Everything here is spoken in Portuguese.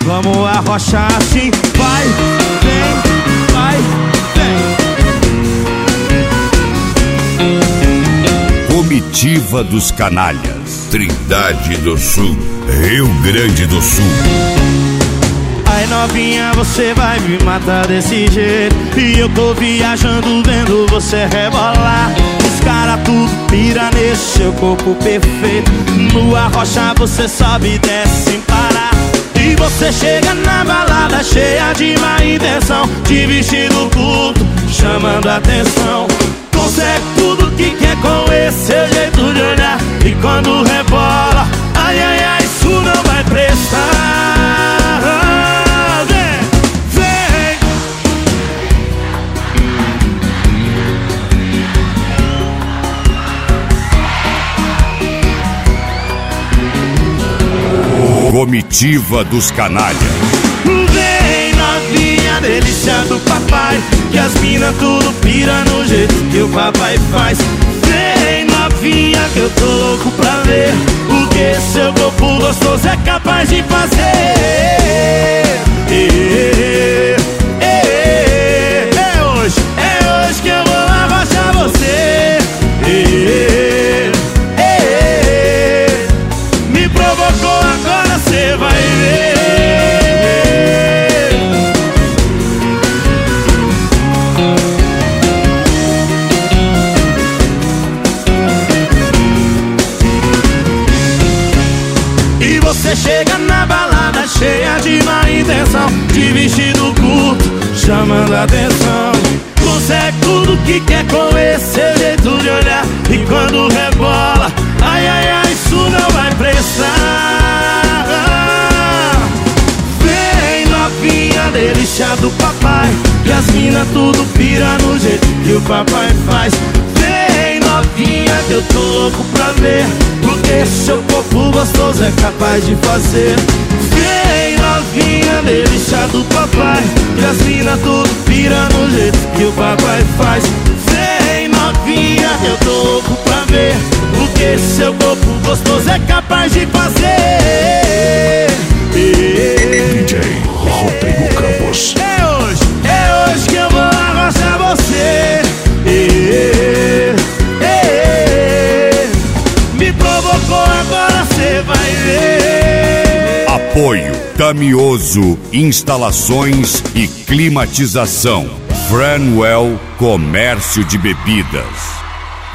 Vamos arrochar assim. Vai, vem, vai, vem. Comitiva dos Canalhas, Trindade do Sul, Rio Grande do Sul. Ai novinha, você vai me matar desse jeito. E eu tô viajando vendo você rebolar. Os caras tudo pira nesse seu corpo perfeito. No arrocha você sobe e desce sem parar. E você chega na balada cheia de má intenção, de vestido curto, chamando a atenção. Consegue tudo que quer com esse seu jeito de olhar. E quando rebola, ai ai ai, isso não vai prestar. Comitiva dos Canalhas. Vem novinha, delícia do papai, que as mina tudo pira no jeito que o papai faz. Vem novinha, que eu tô louco pra ver o que seu corpo gostoso é capaz de fazer. É hoje que eu vou arrochar você. Me provocou, agora cê vai ver. E você chega na balada cheia de má intenção, de vestido curto, chamando a atenção. Consegue tudo que quer com esse seu jeito de olhar. E quando rebola, ai ai ai, isso não vai prestar. Vem novinha, delícia do papai, que as mina tudo pira no jeito que o papai faz. Vem novinha, que eu tô louco pra ver o que seu corpo gostoso é capaz de fazer. Vem novinha, delícia do papai, que as mina tudo pira no jeito que o papai faz. Vem novinha, eu tô louco pra ver o que seu corpo gostoso é capaz de fazer. DJ Rodrigo Campos. É hoje que eu vou arrochar você. Me provocou, agora cê vai ver. Apoio Camioso Instalações e Climatização. Franwell Comércio de Bebidas.